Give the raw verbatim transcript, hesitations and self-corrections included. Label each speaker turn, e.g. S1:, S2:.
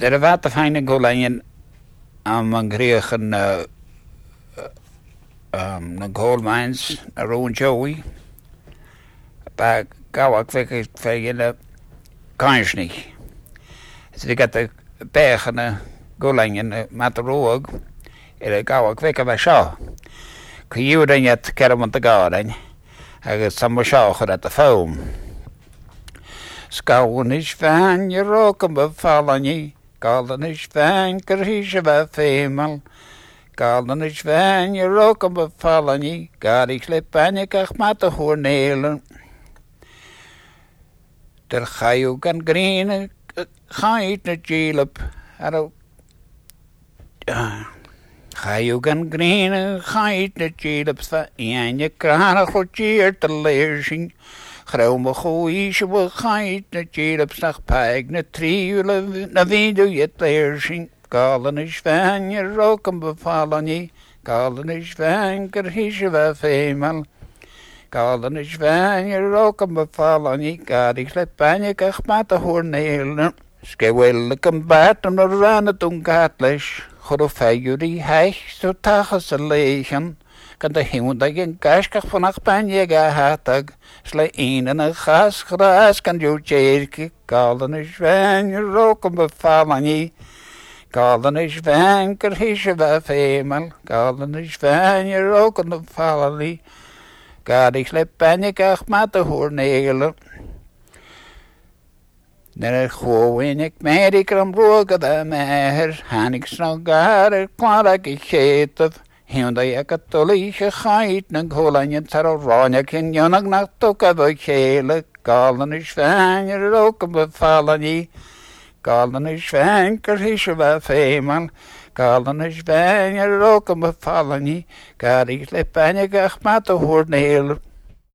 S1: Er wat fijne goleien aan mijn Griechen uh, um, de goalmines naar Rowan Joey. Bij gauw ik weet je kans niet. Dus ik had de bergen goleien met de roog. En gauw ik weet bij zo. Kun je dan het kermen te gaan? Hij gaat samen schauen dat de foam. Schouwen is fijn, je roken bevallen niet. Kalden is fijn, krijgen we femel. Kalden is fijn, je roken bevallen niet. Ga ik slip en ik krijg met de hoornelen. Daar ga je ook aan grinen, ga je het niet jelp. Ga je ook aan grinen, ga je het niet jelp. En je krijgt goed hier te lezen. Grauw me goeie, we gaan je het jelp. Slag pijg na triulen, na wie doe je het lezen. Kalden is fijn, je roken bevallen niet. Kalden is fijn, krijgen we femel. Kalden is fijn, je roken bevallen niet. Ga ik slip en je krijg met de hoornelen. Skewelijk een baard om de ranen toen gaat les. Grof hij jullie heich, zo tagen ze legen. Kan de hemel dat je een kaaskach vannacht ben je gehad. Sla een en een gas gras kan je tjerken. Kalden is fijn, je roken bevallen niet. Kalden is fijn, krijgen we femel. Kalden is fijn, je roken bevallen niet. Ga ik slip en ik krijg met de hoornelen. Daar gooi ik met ik ram roken de meer. En ik snel gaar, klaar ik geet op. En dat je katholiek gaat, dan gooi je het er rond. Je kan je nog naar toeken bekelen. Kalden is fijn, je roken bevallen niet. Kalden is fijn, krijgen we femel. Kalden is fijn, je roken bevallen niet. Ga ik slip en ik krijg met de hoornelen.